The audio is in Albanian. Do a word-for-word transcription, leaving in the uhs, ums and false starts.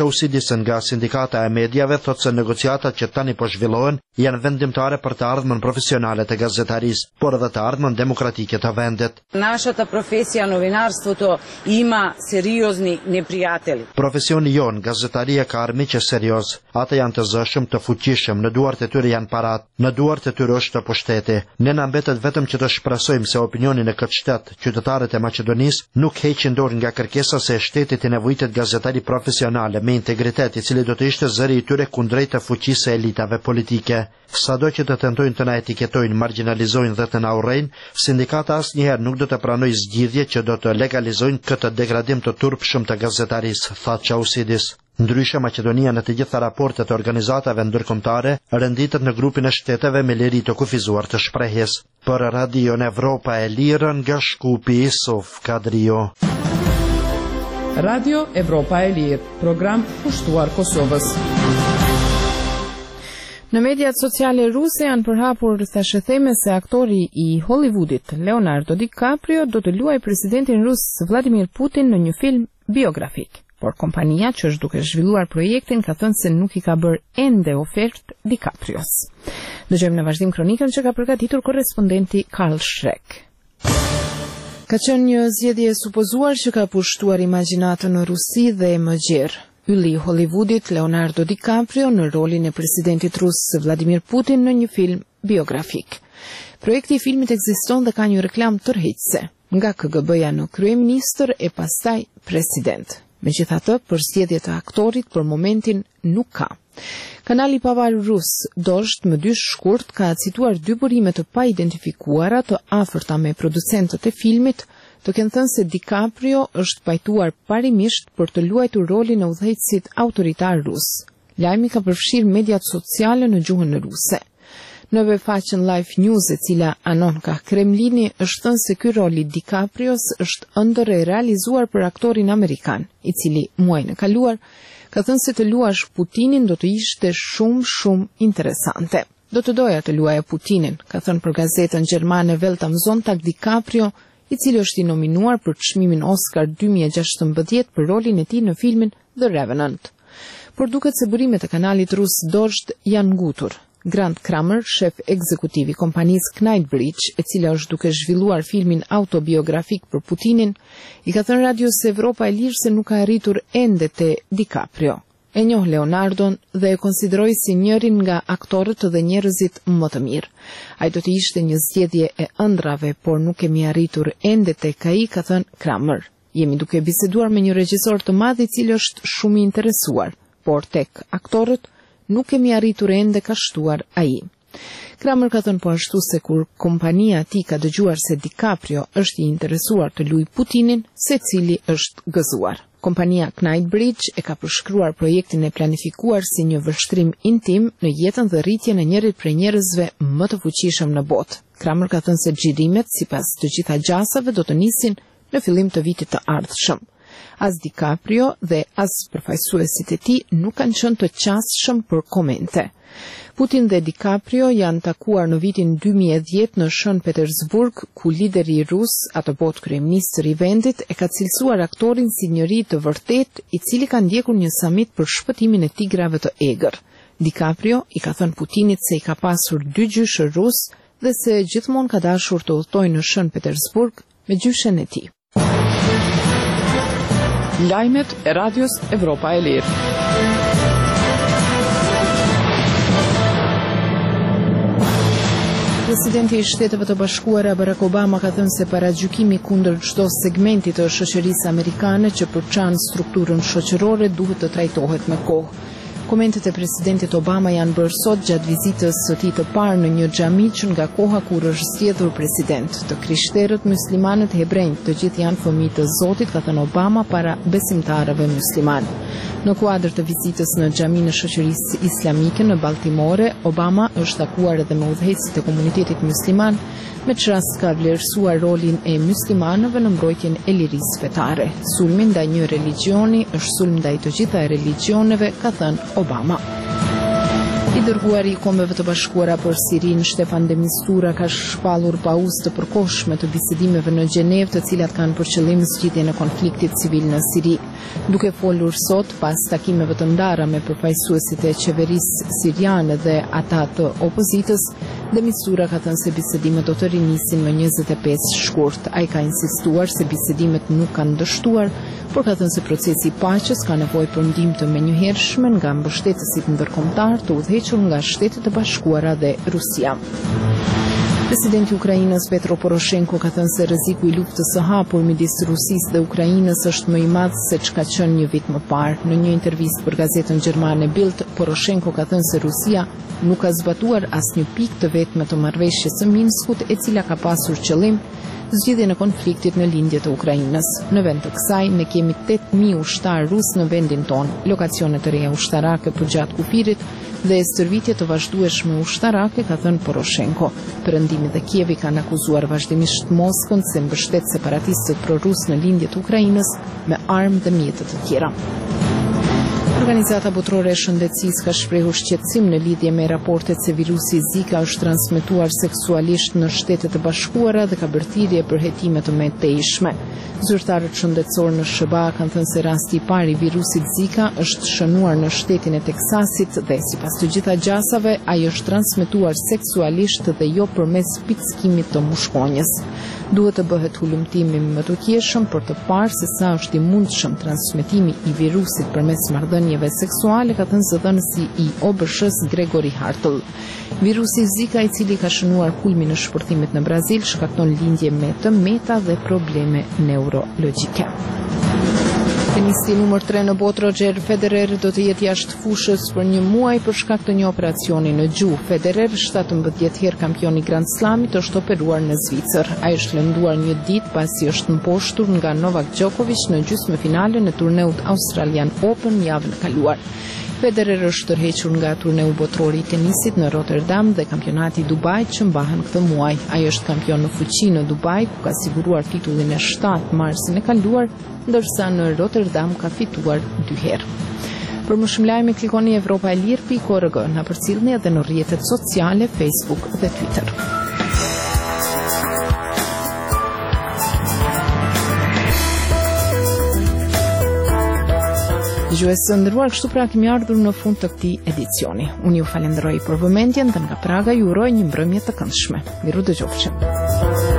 Usidisen nga sindikata e medjave thot se negociatat që tani po zhvillohen janë vendimtare për të ardhmen profesionale të gazetarisë, por edhe të ardhmen demokratike të vendit. Нашата професија новинарството има сериозни непријатели. Profesioni jon, gazetaria ka armiqe serioz. Ata janë të zëshëm, të fuqishëm, në duart e tyre janë parat, në duart e tyre është pushteti. Ne na mbetet vetëm që të shpresojmë se opinionin e këtë shtet, qytetarët e Maqedonisë nuk heqin dorë nga kërkesa se shtetit i nevojitet gazetari profesionale me integritet, i cili do të ishte zëri i tyre kundrejt të fuqisë së elitave politike. Sado që të tentojnë të na etiketojnë, marginalizojnë dhe të na urrejnë, sindikata asnjëherë nuk do të pranojë zgjidhje që do të legalizojnë këtë degradim të turpshëm të gazetarisë, tha Çausidis. Ndryshe, Maqedonia në të gjitha raportet e organizatave ndërkombëtare renditet në grupin e shteteve me liri të kufizuar të shprehjes. Për Radion Evropa e Lirë nga Shkupi, Isuf Kadrio. Radio Evropa e Lirë, program pushtuar Kosovës. Në mediat sociale ruse janë përhapur thashëtheme se aktori i Hollywoodit Leonardo DiCaprio do të luajë presidentin rus Vladimir Putin në një film biografik. Por kompania që është duke zhvilluar projektin ka thënë se nuk i ka bërë ende ofertë DiCaprios. Dëgjojmë në vazhdim kronikën që ka përgatitur korrespondenti Karl Shrek. Ka qenë një zgjedhje supozuar që ka pushtuar imagjinatën në Rusi dhe më gjerë. Ylli i Hollywoodit Leonardo DiCaprio në rolin e presidentit rus Vladimir Putin në një film biografik. Projekti i filmit ekziston dhe ka një reklam tërheqëse, nga K G B-ja në kryeministër e pastaj president. Megjithatë, përzgjedhje të aktorit për momentin nuk ka. Kanali i pavarur rus Dozhd më dy shkurt ka cituar dy burime të pa identifikuara të afërta me producentët e filmit, të kenë thënë se DiCaprio është pajtuar parimisht për të luajtur rolin e udhëheqësit autoritar rus. Lajmi ka përfshirë mediat sociale në gjuhën ruse. Në faqen Life News, e cila anon ka Kremlini, është thënë se ky rol i DiCaprios është ëndër e realizuar për aktorin amerikan, i cili muajin e kaluar ka thënë se të luash Putinin do të ishte shumë shumë interesante. Do të doja të luaja Putinin, ka thënë për gazetën gjermane Welt am Sonntag DiCaprio, i cili është i nominuar për çmimin Oscar dy mijë e gjashtëmbëdhjetë për rolin e tij në filmin The Revenant. Por duket se burimet e kanalit rus Dozhd janë ngutur. Grant Kramer, shef ekzekutiv i kompanisë Knightsbridge, e cila është duke zhvilluar filmin autobiografik për Putinin, i ka thënë Radios Evropa e Lirë se nuk ka arritur ende te DiCaprio. E njoh Leonardon dhe e konsideroi si njërin nga aktorët dhe njerëzit më të mirë. Ai do të ishte një zgjedhje e ëndrave, por nuk kemi arritur ende tek ai, ka thënë Kramer. Jemi duke biseduar me një regjisor të madh i cili është shumë i interesuar, por tek aktorët nuk kemi arritur ende, ka shtuar ai. Kramer ka thënë po ashtu se kur kompania e tij ka dëgjuar se DiCaprio është i interesuar të luajë Putinin, secili është gëzuar. Kompania Knightsbridge e ka përshkruar projektin e planifikuar si një vështrim intim në jetën dhe rritjen e njërit prej njerëzve më të fuqishëm në botë. Kramer ka thënë se xhirimet sipas të gjitha gjasave do të nisin në fillim të vitit të ardhshëm. As DiCaprio dhe as përfaqësuesit e tij nuk kanë qenë të qasshëm për komente. Putin dhe DiCaprio janë takuar në vitin dy mijë e dhjetë në Shën Petersburg, ku lideri rus, atë botë kryeministër i vendit, e ka cilësuar aktorin si njëri të vërtet, i cili ka ndjekur një samit për shpëtimin e tigrave të egër. DiCaprio i ka thënë Putinit se i ka pasur dy gjyshë rus dhe se gjithmonë ka dashur të udhtojë në Shën Petersburg me gjyshen e tij. Lajmet e Radios Evropa e Lirë. Presidenti i Shteteve të Bashkuara Barack Obama ka thënë se paragjykimi kundër çdo segmenti të shoqërisë amerikane që përçan strukturën shoqërore duhet të trajtohet me kohë. Komentet e presidentit Obama janë bërë sot gjatë vizitës së tij të parë në një xhami që nga koha kur është zgjedhur president. Të krishterët, muslimanët, hebrejt, të gjithë janë fëmijë të Zotit, ka thënë Obama para besimtarëve musliman. Në kuadër të vizitës në xhaminë e shoqërisë islamike në Baltimore, Obama është takuar edhe me udhëheqësit e komunitetit musliman, me që rast ka vlerësuar rolin e muslimanëve në mbrojtjen e lirisë fetare. Sulmi ndaj një religioni është sulm ndaj të gjitha religioneve, ka thënë Obama. I dërguari i Kombeve të Bashkuara për Sirinë Stefan de Mistura ka shpallur pauzë të përkohshme të bisedimeve në Gjenevë, të cilat kanë për qëllim zgjidhjen e konfliktit civil në Siri. Duke folur sot pas takimeve të ndara me përfaqësuesit e qeverisë siriane dhe ata të opozitës, de Mistura ka thënë se bisedimet do të rinisin më njëzet e pesë shkurt. Ai ka insistuar se bisedimet nuk kanë dështuar, por ka thënë se procesi i paqes ka nevojë për ndihmë të menjëhershme nga mbështetësit ndërkombëtar të udhëhequr nga Shtetet e Bashkuara dhe Rusia. Presidenti i Ukrainës Petro Poroshenko ka thënë se rreziku i luftës së hapur midis Rusisë dhe Ukrainës është më i madh se çka qenë një vit më parë. Në një intervistë për gazetën gjermane Bild, Poroshenko ka thënë se Rusia nuk ka zbatuar asnjë pikë të vetme të marrëveshjes së Minskut, e cila ka pasur qëllim zgjidhjen e konfliktit në lindje të Ukrainës. Në vend të kësaj, ne kemi tetë mijë ushtarë rus në vendin tonë, lokacione të reja ushtarake përgjatë kufirit dhe stërvitje të vazhdueshme ushtarake, ka thënë Poroshenko. Perëndimi dhe Kievi kanë akuzuar vazhdimisht Moskën se mbështet separatistët pro-rus në lindje të Ukrainës me armë dhe mjete të tjera. Organizata Botërore e Shëndetësisë ka shprehur shqetësim në lidhje me raportet se virusi Zika është transmetuar seksualisht në Shtetet e Bashkuara dhe ka bërë thirrje për hetime të mëtejshme. Zyrtarët shëndetësorë në S B A kanë thënë se rasti i parë i virusit Zika është shënuar në shtetin e Teksasit dhe sipas të gjitha gjasave ai është transmetuar seksualisht dhe jo përmes pickimit të mushkonjës. Duhet të bëhet hulumtimi më të qeshëm për të parë se sa është i mundshëm transmetimi i virusit përmes marrëdhënieve seksuale, ka thënë zëdhënësi i O B S h-s Gregory Hartl. Virusi Zika, i cili ka shënuar kulmin në shpërthimit në Brazil, shkakton lindje me të meta dhe probleme neurologjike. Tenisti numër tre në botë Roger Federer do të jetë jashtë fushës për një muaj për shkak të një operacioni në gjuhë. Federer, shtatëmbëdhjetë herë kampion i Grand Slamit, është operuar në Zvicër. Ai është lënduar një ditë pasi është mposhtur nga Novak Djokovic në gjysmëfinalen e turneut Australian Open javën e kaluar. Federer është tërhequr nga turneu botëror i tenisit në Rotterdam dhe kampionati i Dubait që mbahen këtë muaj. Ai është kampion në fuqi në Dubai, ku ka siguruar titullin e shtatë marsin e kaluar, ndërsa në Rotterdam ka fituar dy herë. Për më shumë lajme klikoni Evropa e Lirë pikë org, na përcjellni edhe në rrjetet sociale Facebook dhe Twitter. Dëgjuesë nderuar, kështu pra kemi ardhur në fund të këtij edicioni. Unë ju falenderoj për vëmendjen dhe nga Praga ju uroj një mbrëmje të këndshme. Miru dëgjofshim.